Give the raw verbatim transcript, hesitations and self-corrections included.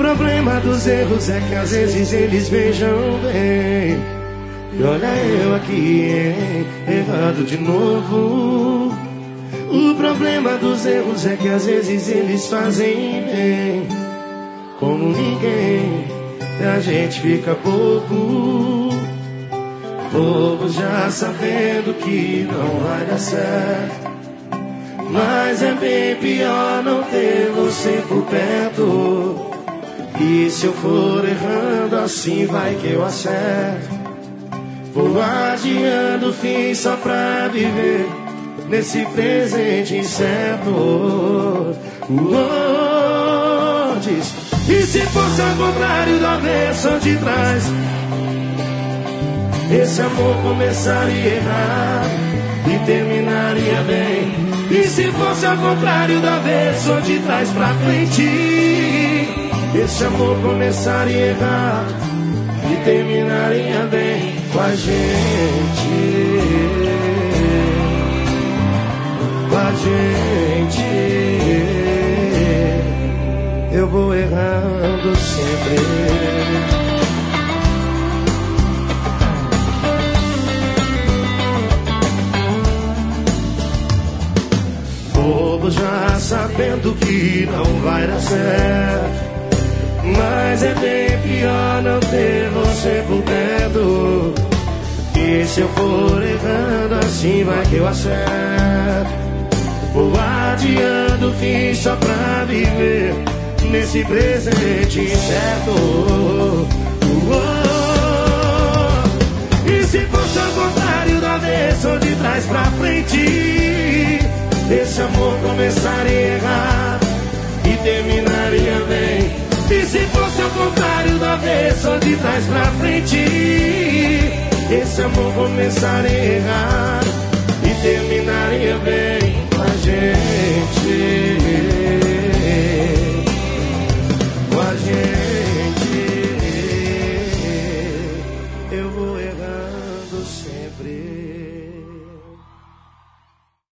problema dos erros é que às vezes eles beijam bem. E olha eu aqui, hein, errado de novo. O problema dos erros é que às vezes eles fazem bem. Como ninguém, a gente fica bobo. Bobo já sabendo que não vai dar certo. Mas é bem pior não ter você por perto. E se eu for errando assim vai que eu acerto. Vou adiando o fim só pra viver nesse presente incerto. Oh, diz. E se fosse ao contrário do avesso de trás, esse amor começaria errado e terminaria bem. E se fosse ao contrário do avesso de trás pra frente, esse amor começaria errado e terminaria bem com a gente. Com a gente. Eu vou errando sempre. Bobo já sabendo que não vai dar certo. Mas é bem pior não ter você por perto. E se eu for errando assim vai que eu acerto. Vou adiando o fim só pra viver nesse presente incerto. Oh, e se fosse ao contrário do avesso de trás pra frente, esse amor começaria errado e terminaria bem. E se fosse ao contrário do avesso de trás pra frente, esse amor começaria errado e terminaria bem com a gente.